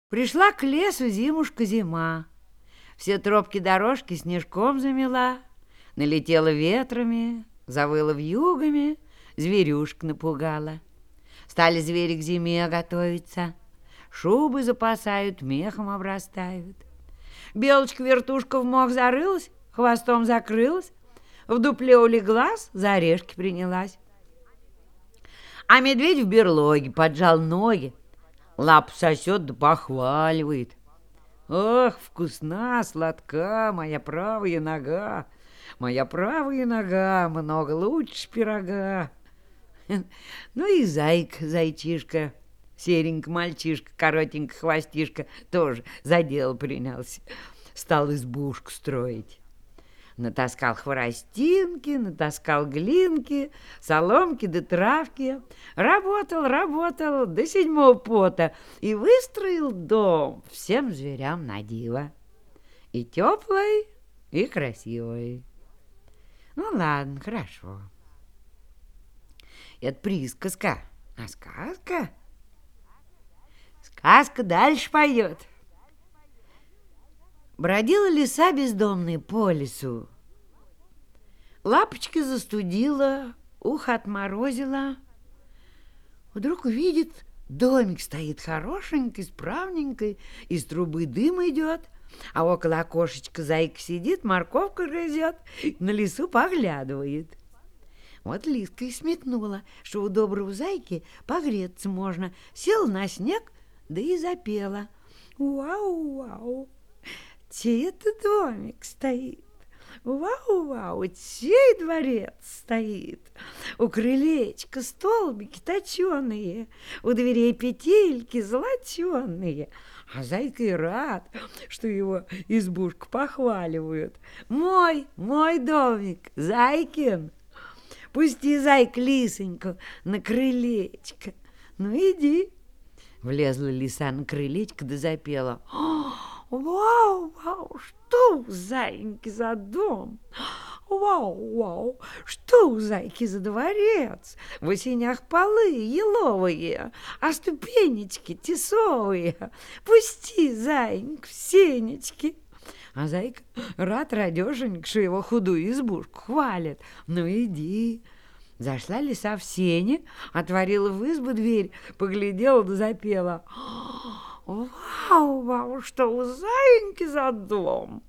Пришла к лесу зимушка-зима. Все тропки-дорожки снежком замела, налетела ветрами, завыла вьюгами, зверюшек напугала. Стали звери к зиме готовиться, шубы запасают, мехом обрастают. Белочка-вертушка в мох зарылась, хвостом закрылась, в дупле улеглась, за орешки принялась. А медведь в берлоге поджал ноги, лапу сосет да похваливает. Ох, вкусна, сладка моя правая нога, моя правая нога много лучше пирога. Ну и зайчишка, серенький мальчишка, коротенький хвостишка, тоже за дело принялся. Стал избушку строить. Натаскал хворостинки, натаскал глинки, соломки да травки. Работал до седьмого пота и выстроил дом всем зверям на диво. И теплый, и красивый. Ну ладно, хорошо. Это присказка, а сказка? Сказка дальше пойдет. Бродила лиса бездомная по лесу. Лапочки застудила, ухо отморозила. Вдруг увидит, домик стоит хорошенький, справненький, из трубы дым идет, а около окошечка зайка сидит, морковку грызет, на лису поглядывает. Вот лиска и смекнула, что у доброго зайки погреться можно. Села на снег, да и запела. Вау-вау, чей это домик стоит? Вау-вау, чей дворец стоит? У крылечка столбики точеные, у дверей петельки золоченые. А зайка и рад, что его избушку похваливают. Мой домик, зайкин. Пусти, зайка, лисоньку на крылечко. Ну, иди. Влезла лиса на крылечко да запела. Вау-вау, что у зайки за дом? Вау-вау, что у зайки за дворец? В осенях полы еловые, а ступенечки тесовые. Пусти, зайка, в сенечки. А зайка рад радешенька, что его худую избушку хвалят. Ну, иди. Зашла лиса в сени, отворила в избу дверь, поглядела да запела. Вау-вау, что у зайки за дом!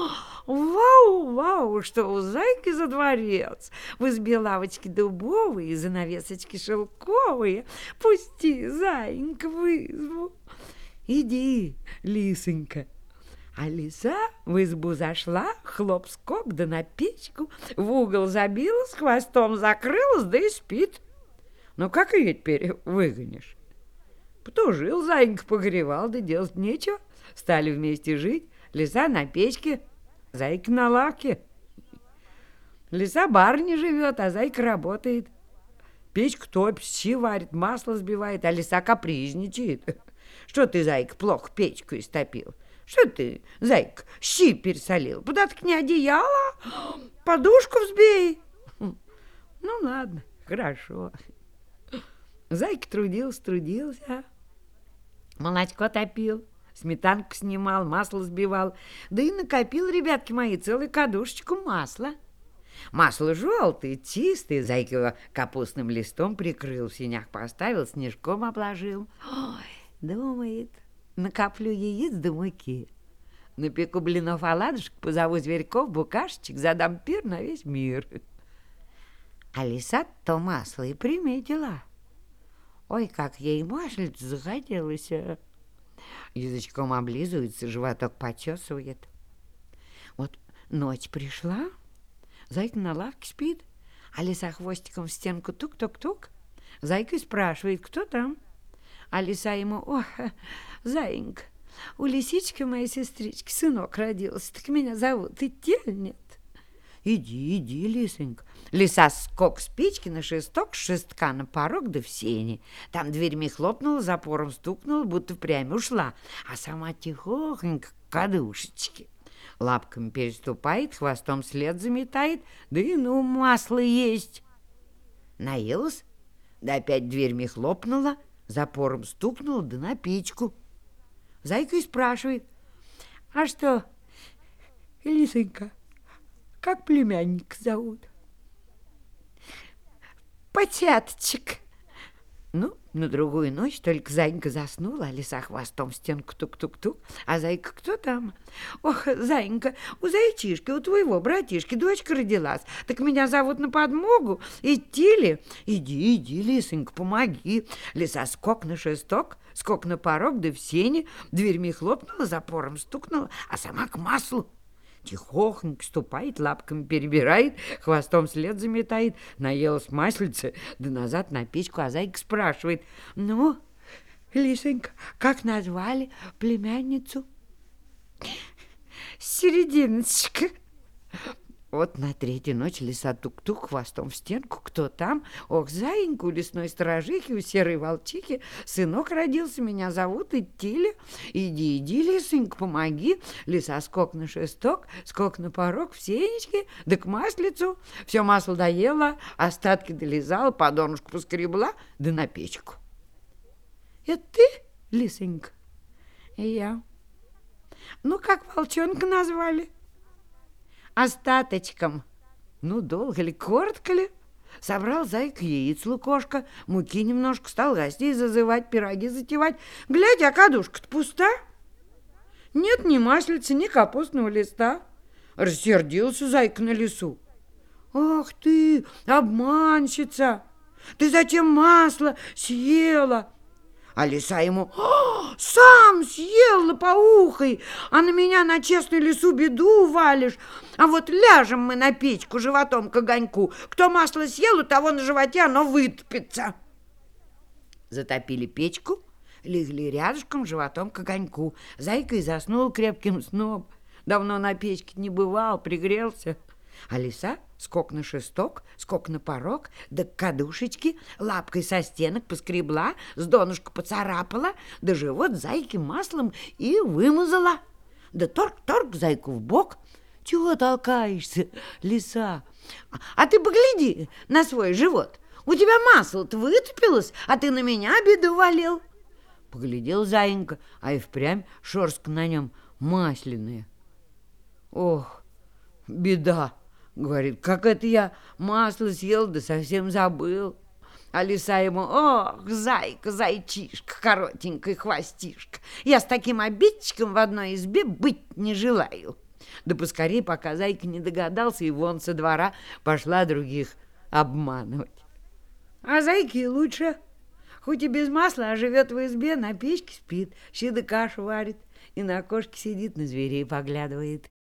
Вау-вау, что у зайки за дворец! В избе лавочки дубовые, занавесочки шелковые. Пусти, зайенька, в избу. Иди, лисонька. А лиса в избу зашла, хлоп-скок да на печку, в угол забилась, хвостом закрылась, да и спит. Ну, как ее теперь выгонишь? Потужил зайка, погревал, да делать нечего. Стали вместе жить. Лиса на печке, зайка на лавке. Лиса барыня живет, а зайка работает. Печку топит, щи варит, масло сбивает, а лиса капризничает. Что ты, зайка, плохо печку истопил? Что ты, зайка, щи пересолил? Подоткни одеяло, подушку взбей. Ну, ладно, хорошо. Зайка трудился, молочко топил, сметанку снимал, масло сбивал, да и накопил, ребятки мои, целую кадушечку масла. Масло желтое, чистое, зайка его капустным листом прикрыл, в сенях поставил, снежком обложил. Ой, думает, накоплю яиц да муки, напеку блинов оладушек, позову зверьков, букашечек, задам пир на весь мир. А лиса то масло и приметила. Ой, как ей маслица захотелось. Язычком облизывается, животок почесывает. Вот ночь пришла, зайка на лавке спит, а лиса хвостиком в стенку тук-тук-тук. Зайка спрашивает, кто там? А лиса ему: ох, заинька, у лисички моей сестрички сынок родился, так меня зовут идти или нет? Иди, лисонька. Лиса скок спички на шесток, с шестка на порог да в сени. Там дверьми хлопнула, запором стукнула, будто впрямь ушла, а сама тихохонько к кадушечке. Лапками переступает, хвостом след заметает, да и ну масло есть. Наелась, да опять дверьми хлопнула, запором стукнула, да на печку. Зайка и спрашивает: а что, Лисонька, как племянника зовут? Потяточек. Ну, на другую ночь только Зайка заснула, а лиса хвостом в стенку тук-тук-тук. А Зайка: кто там? Ох, Зайенька, у зайчишки, у твоего братишки дочка родилась. Так меня зовут на подмогу. Идти ли? Иди, иди, Лисонька, помоги. Лиса скок на шесток, скок на порог, да в сене. Дверьми хлопнула, запором стукнула, а сама к маслу. Тихохонько ступает, лапками перебирает, хвостом след заметает, наелась маслица, да назад на печку, а Зайка спрашивает: ну, Лисонька, как назвали племянницу? Серединочка. Вот на третью ночь лиса тук-тук хвостом в стенку. Кто там? Ох, Заинька, у лесной сторожихи, у серой волчихи сынок родился, меня зовут Идти. Иди, иди, Лисонька, помоги. Лиса скок на шесток, скок на порог, в сенечке, да к маслицу. Все масло доела, остатки долизала, по донышку поскребла, да на печку. Это ты, Лисонька? Я. Ну, как волчонка назвали? Остаточком. Ну, долго ли, коротко ли? Собрал Зайка яиц лукошко, муки немножко, стал гостей зазывать, пироги затевать. Глядя, а кадушка-то пуста. Нет ни маслица, ни капустного листа. Рассердился Зайка на лису. Ах ты, обманщица! Ты зачем масло съела? А лиса ему: сам съел лопоухой, а на меня, на честную лису, беду валишь. А вот ляжем мы на печку животом к огоньку. Кто масло съел, у того на животе оно вытопится. Затопили печку, легли рядышком животом к огоньку. Зайка и заснул крепким сном. Давно на печке не бывал, пригрелся. А лиса скок на шесток, скок на порог, да к кадушечке, лапкой со стенок поскребла, с донышка поцарапала, да живот Зайки маслом и вымазала. Да торг-торг Зайку в бок. Чего толкаешься, лиса? А ты погляди на свой живот. У тебя масло-то вытопилось, а ты на меня беду валил. Поглядел Заинька, а и впрямь шерстка на нем масляная. Ох, беда! Говорит: как это я масло съел, да совсем забыл. А лиса ему: ох, зайка, зайчишка, коротенькая хвостишка, я с таким обидчиком в одной избе быть не желаю. Да поскорей, пока Зайка не догадался, и вон со двора пошла других обманывать. А Зайке лучше. Хоть и без масла, а живет в избе, на печке спит, щи да кашу варит, и на окошке сидит, на зверей поглядывает.